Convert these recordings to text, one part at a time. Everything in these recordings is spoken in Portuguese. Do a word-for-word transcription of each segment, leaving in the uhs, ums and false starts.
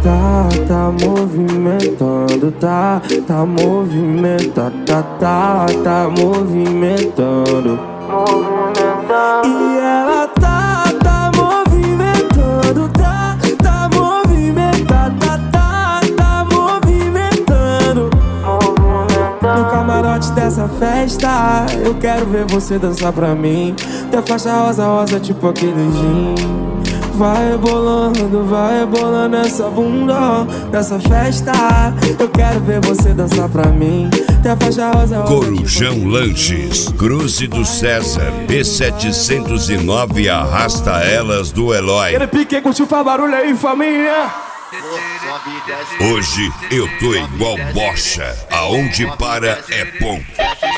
tá, tá movimentando, tá, tá movimentando, tá, tá, tá movimentando, movimentando. E ela tá, tá movimentando, tá, tá movimentando, tá, tá, tá movimentando, movimentando. No camarote dessa festa, eu quero ver você dançar pra mim. Teu faixa rosa, rosa, tipo aquele gin. Vai rebolando, vai rebolando essa bunda nessa festa. Eu quero ver você dançar pra mim. Tem a faixa rosa, rosa Corujão tipo Lanches, Cruze do César, B setecentos e nove Arrasta Elas do Eloy. Ele pique, curtiu, faz barulho aí, família. Hoje eu tô igual bocha, aonde para é ponto.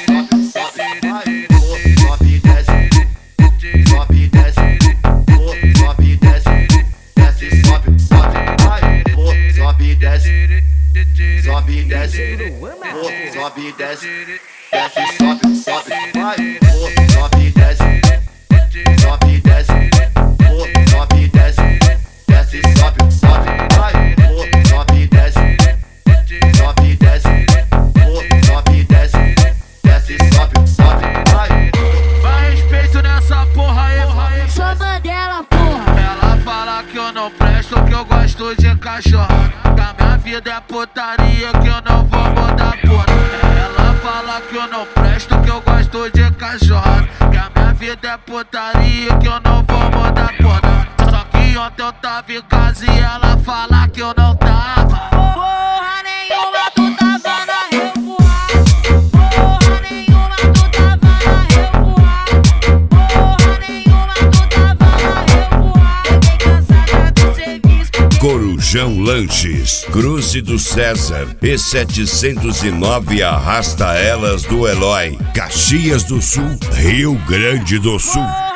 Sobe e desce, sobe e desce, desce, sobe, sobe, vai, sobe e desce, sobe e desce, sobe e desce, desce, sobe, sobe, vai, sobe e desce, sobe e desce, sobe e desce, desce, sobe, sobe, vai. Vai respeito nessa porra aí, vai. Sou Mandela, porra. Ela fala que eu não presto, que eu gosto de cachorro. Que a minha vida é putaria, que eu não vou mudar porra. Ela fala que eu não presto, que eu gosto de cachorro. Que a minha vida é putaria, que eu não vou mudar porra. Só que ontem eu tava em casa e ela fala que eu não tava. Porra nenhuma, tu tava na revoada. Porra nenhuma, tu tava na revoada. Porra nenhuma, tu tava na revoada. Fiquei cansada do serviço. Corujão Lanches, Cruze do César, B setecentos e nove Arrasta Elas do Eloy, Caxias do Sul, Rio Grande do Sul.